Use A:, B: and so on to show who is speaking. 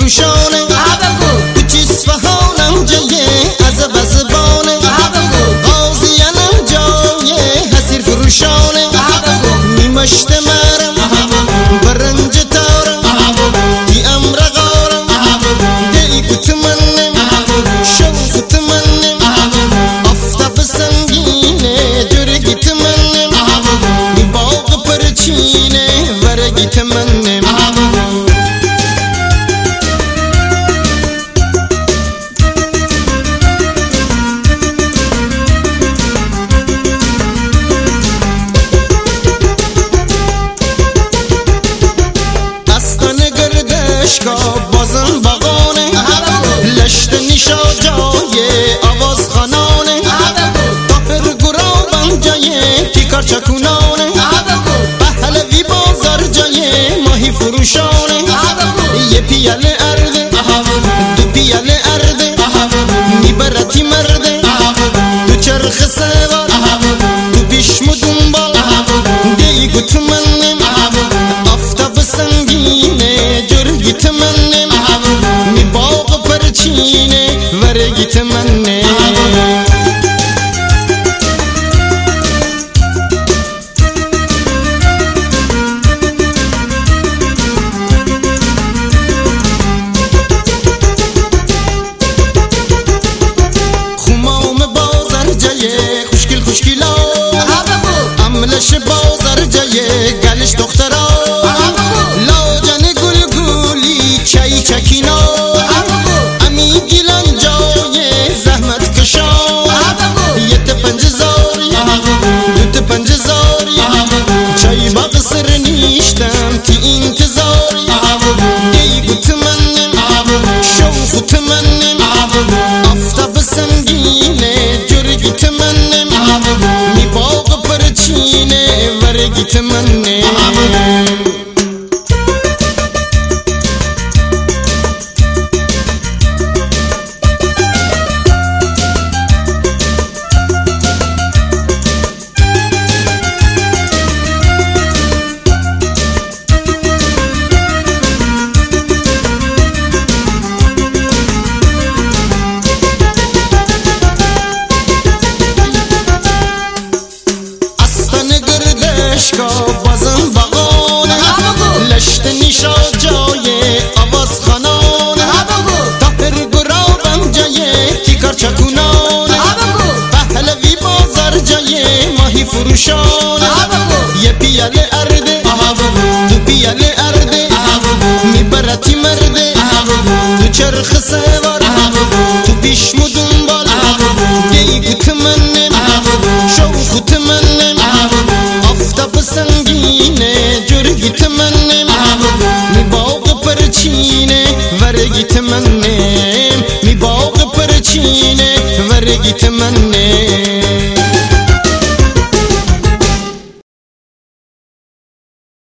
A: فروشانه تو چیسفهانم جای عذب زبانه قاضیانم جای حسیر فروشانه نیمشت مرم برنج تارم دی امر غارم دی کتمنم شو کتمنم آفتاب سنگینه جرگی تمنم نی باغ پرچینه ورگی تمنم بازم باغانه لشت نیشا جای آواز خانانه تاپر گرابم جای تیکار چکونانه پهلوی بازار جای ماهی فروشانه یه پیاله ارده دو پیاله ارده میبرتی مرده دو چرخ سوار تو پیشم دنبال دیگو تو منم آفتاب سنگینه جرگی تمنم می باغ پرچینه ورگی تمنم خمام بازار جای خوشگل خوشگلا عملش بازار جای گلش دخترا لاجن گلگولی چای چکینا امی گیلان جای زحمت کشا یه پنج زاری دو پنج زاری چای باغ سر نیشتم تی انتظاری دیگو تمنم شوخ تمنم آفتاب سنگینه جرگی تمنم می باغ پرچینه ورگی تمنم بازم باغانه لشت نیشا جای آواز خانانه تاپر گرابم جای تیکار چکونانه پهلوی بازار جای ماهی فروشانه یه پیاله ارده دو پیاله ارده میبرتی مرده دو چرخ سوار تو پیشم دنبال دیگو تمنم شوخ تمنم آفتاب سنگینه جرگی تمنم می باغ پرچینه ورگی تمنم می باغ پرچینه ورگی تمنم